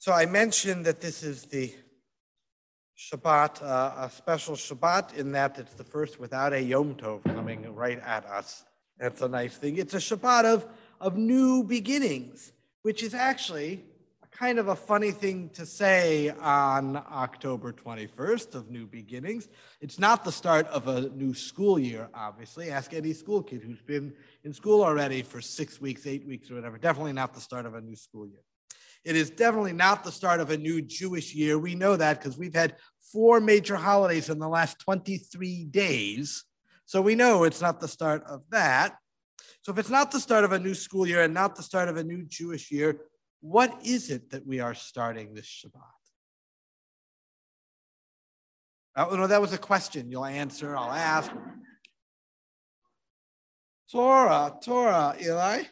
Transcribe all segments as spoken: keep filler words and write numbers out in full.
So I mentioned that this is the Shabbat, uh, a special Shabbat in that it's the first without a Yom Tov coming right at us. That's a nice thing. It's a Shabbat of, of new beginnings, which is actually kind of a funny thing to say on October twenty-first of new beginnings. It's not the start of a new school year, obviously. Ask any school kid who's been in school already for six weeks, eight weeks, or whatever. Definitely not the start of a new school year. It is definitely not the start of a new Jewish year. We know that because we've had four major holidays in the last twenty-three days. So we know it's not the start of that. So if it's not the start of a new school year and not the start of a new Jewish year, what is it that we are starting this Shabbat? Oh, no, that was a question. You'll answer, I'll ask. Torah, Torah, Eli.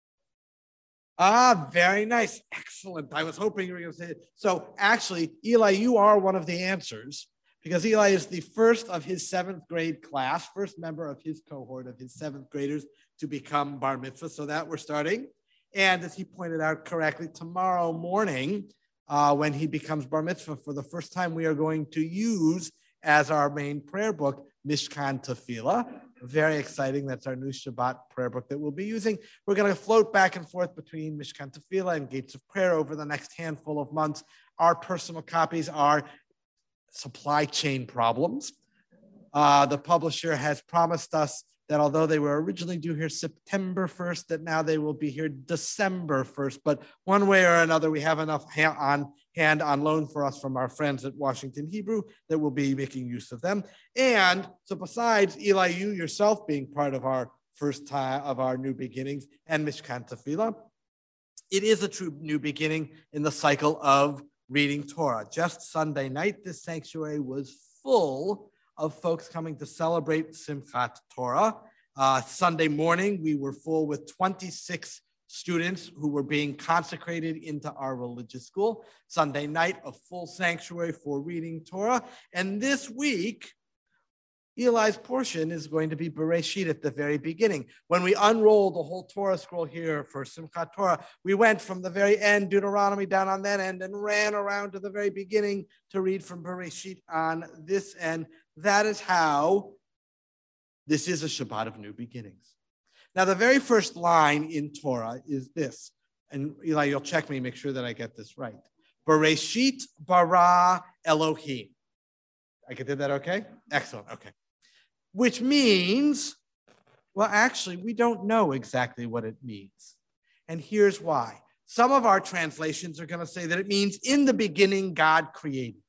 Ah, very nice. Excellent. I was hoping you were going to say it. So actually, Eli, you are one of the answers because Eli is the first of his seventh grade class, first member of his cohort of his seventh graders to become bar mitzvah. So that we're starting. And as he pointed out correctly, tomorrow morning, uh, when he becomes bar mitzvah for the first time, we are going to use as our main prayer book, Mishkan Tefillah. Very exciting. That's our new Shabbat prayer book that we'll be using. We're going to float back and forth between Mishkan Tefillah and Gates of Prayer over the next handful of months. Our personal copies are supply chain problems. Uh, the publisher has promised us that although they were originally due here September first, that now they will be here December first. But one way or another, we have enough ha- on hand on loan for us from our friends at Washington Hebrew that we'll be making use of them. And so besides Eli, you yourself being part of our first time of our new beginnings and Mishkan Tefillah, it is a true new beginning in the cycle of reading Torah. Just Sunday night, this sanctuary was full of folks coming to celebrate Simchat Torah. Uh, Sunday morning, we were full with twenty-six students who were being consecrated into our religious school. Sunday night, a full sanctuary for reading Torah. And this week, Eli's portion is going to be Bereshit at the very beginning. When we unrolled the whole Torah scroll here for Simchat Torah, we went from the very end, Deuteronomy down on that end, and ran around to the very beginning to read from Bereshit on this end. That is how this is a Shabbat of new beginnings. Now, the very first line in Torah is this, and Eli, you'll check me, make sure that I get this right. Bereshit bara Elohim. I did that okay? Excellent, okay. Which means, well, actually, we don't know exactly what it means. And here's why. Some of our translations are going to say that it means in the beginning, God created.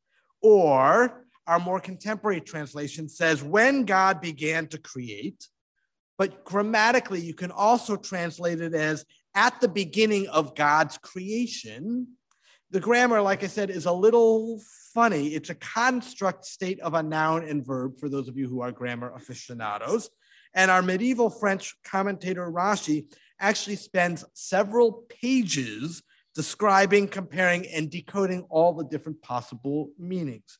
Or our more contemporary translation says when God began to create. But grammatically, you can also translate it as at the beginning of God's creation. The grammar, like I said, is a little funny. It's a construct state of a noun and verb for those of you who are grammar aficionados. And our medieval French commentator Rashi actually spends several pages describing, comparing, and decoding all the different possible meanings.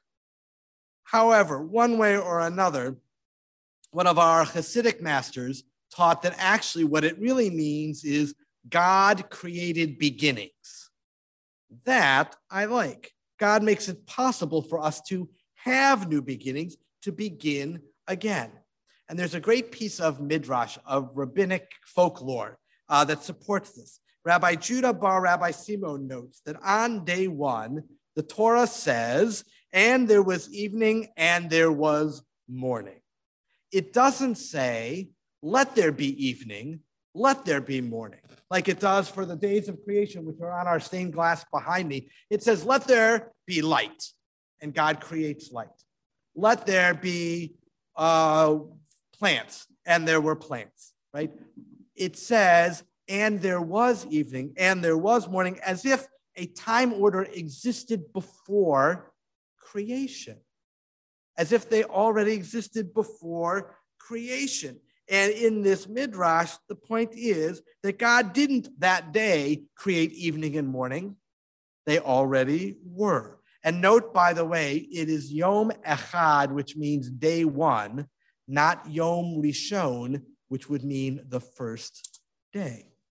However, one way or another, one of our Hasidic masters taught that actually what it really means is God created beginnings. That I like. God makes it possible for us to have new beginnings, to begin again. And there's a great piece of midrash, of rabbinic folklore uh, that supports this. Rabbi Judah bar Rabbi Simon notes that on day one, the Torah says, and there was evening and there was morning. It doesn't say, let there be evening, let there be morning, like it does for the days of creation, which are on our stained glass behind me. It says, let there be light, and God creates light. Let there be uh, plants, and there were plants, right? It says, and there was evening, and there was morning, as if a time order existed before creation, as if they already existed before creation. And in this midrash, the point is that God didn't that day create evening and morning. They already were. And note, by the way, it is Yom Echad, which means day one, not Yom Rishon, which would mean the first day.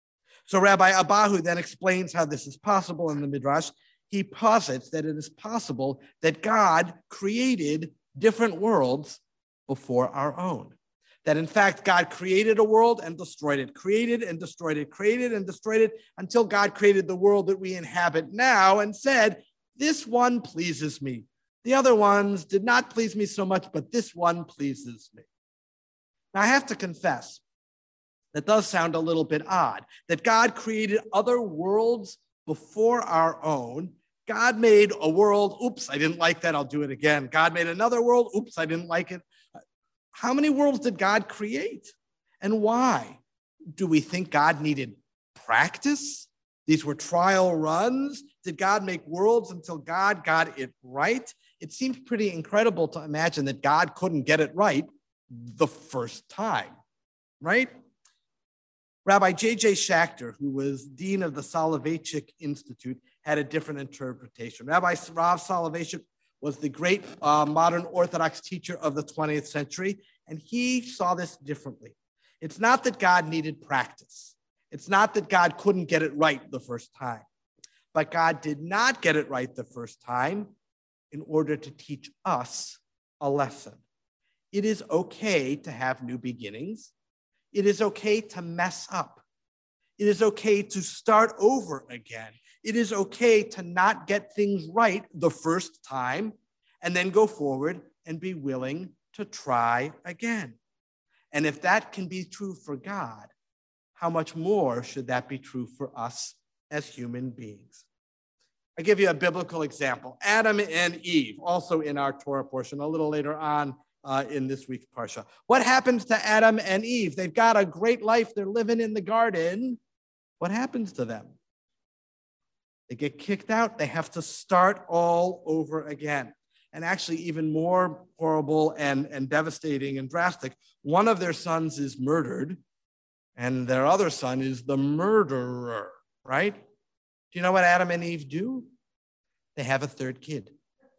So Rabbi Abahu then explains how this is possible in the Midrash. He posits that it is possible that God created different worlds before our own. That in fact, God created a world and destroyed it, created and destroyed it, created and destroyed it, until God created the world that we inhabit now and said, this one pleases me. The other ones did not please me so much, but this one pleases me. Now I have to confess, that does sound a little bit odd, that God created other worlds before our own. God made a world, oops, I didn't like that, I'll do it again. God made another world, oops, I didn't like it. How many worlds did God create? And why? Do we think God needed practice? These were trial runs? Did God make worlds until God got it right? It seems pretty incredible to imagine that God couldn't get it right the first time, right? Rabbi J J Schachter, who was dean of the Soloveitchik Institute, had a different interpretation. Rabbi Rav Soloveitchik was the great uh, modern Orthodox teacher of the twentieth century, and he saw this differently. It's not that God needed practice. It's not that God couldn't get it right the first time, but God did not get it right the first time in order to teach us a lesson. It is okay to have new beginnings. It is okay to mess up. It is okay to start over again. It is okay to not get things right the first time and then go forward and be willing to try again. And if that can be true for God, how much more should that be true for us as human beings? I'll give you a biblical example. Adam and Eve, also in our Torah portion, a little later on uh, in this week's Parsha. What happens to Adam and Eve? They've got a great life. They're living in the garden. What happens to them? They get kicked out. They have to start all over again. And actually, even more horrible and, and devastating and drastic, one of their sons is murdered, and their other son is the murderer, right? Do you know what Adam and Eve do? They have a third kid.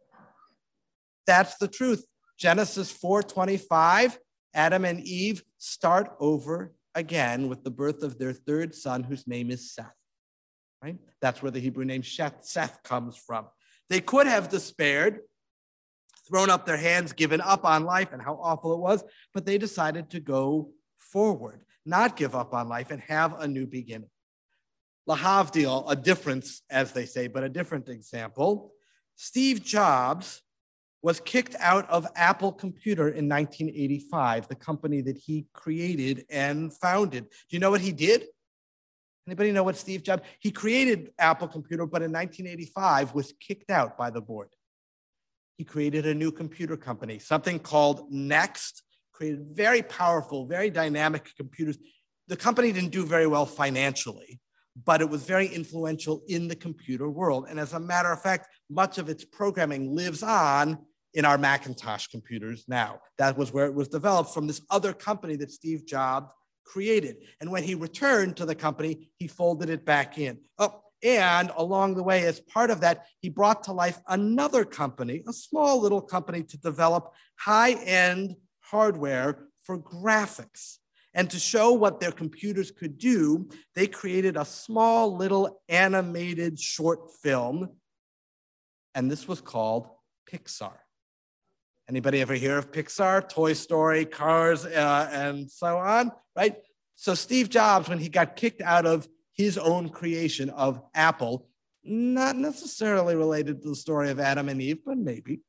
That's the truth. Genesis four twenty-five, Adam and Eve start over again with the birth of their third son, whose name is Seth. Right? That's where the Hebrew name Seth comes from. They could have despaired, thrown up their hands, given up on life and how awful it was, but they decided to go forward, not give up on life, and have a new beginning. Lahavdil, a difference, as they say, but a different example. Steve Jobs was kicked out of Apple Computer in nineteen eighty-five, the company that he created and founded. Do you know what he did? Anybody know what Steve Jobs? He created Apple Computer, but in nineteen eighty-five was kicked out by the board. He created a new computer company, something called Next, created very powerful, very dynamic computers. The company didn't do very well financially, but it was very influential in the computer world. And as a matter of fact, much of its programming lives on in our Macintosh computers now. That was where it was developed from this other company that Steve Jobs created. And when he returned to the company, he folded it back in. Oh, and along the way, as part of that, he brought to life another company, a small little company, to develop high-end hardware for graphics. And to show what their computers could do, they created a small little animated short film, and this was called Pixar. Anybody ever hear of Pixar? Toy Story, Cars, uh, and so on, right? So Steve Jobs, when he got kicked out of his own creation of Apple, not necessarily related to the story of Adam and Eve, but maybe.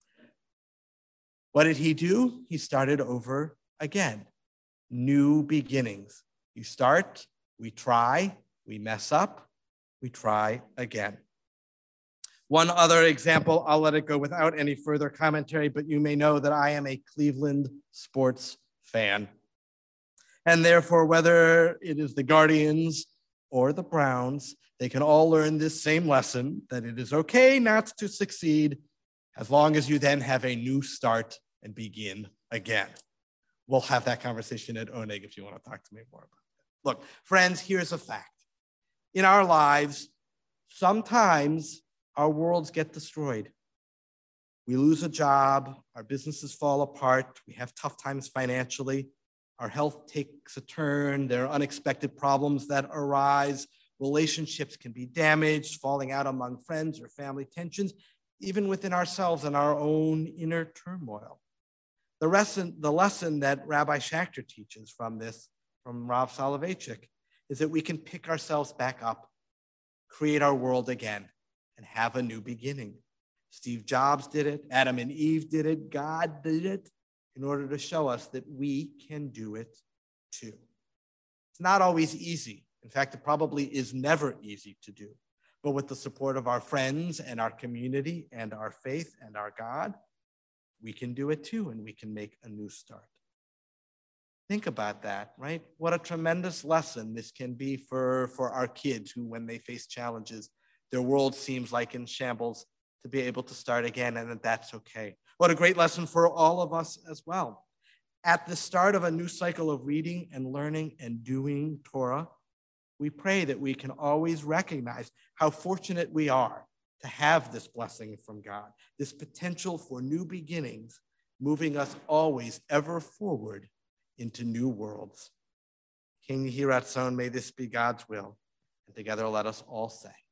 What did he do? He started over again. New beginnings. You start, we try, we mess up, we try again. One other example, I'll let it go without any further commentary, but you may know that I am a Cleveland sports fan. And therefore, whether it is the Guardians or the Browns, they can all learn this same lesson, that it is okay not to succeed as long as you then have a new start and begin again. We'll have that conversation at Oneg if you want to talk to me more about it. Look, friends, here's a fact. In our lives, sometimes our worlds get destroyed. We lose a job, our businesses fall apart, we have tough times financially, Our health takes a turn. There are unexpected problems that arise. Relationships can be damaged, falling out among friends or family tensions, even within ourselves and our own inner turmoil. The lesson, the lesson that Rabbi Schachter teaches from this, from Rav Soloveitchik, is that we can pick ourselves back up, create our world again, and have a new beginning. Steve Jobs did it, Adam and Eve did it, God did it, in order to show us that we can do it too. It's not always easy. In fact, it probably is never easy to do. But with the support of our friends and our community and our faith and our God, we can do it too, and we can make a new start. Think about that, right? What a tremendous lesson this can be for, for our kids who, when they face challenges, their world seems like in shambles, to be able to start again, and that that's okay. What a great lesson for all of us as well. At the start of a new cycle of reading and learning and doing Torah, we pray that we can always recognize how fortunate we are to have this blessing from God, this potential for new beginnings, moving us always ever forward into new worlds. King Yehiratzon, may this be God's will. And together let us all say,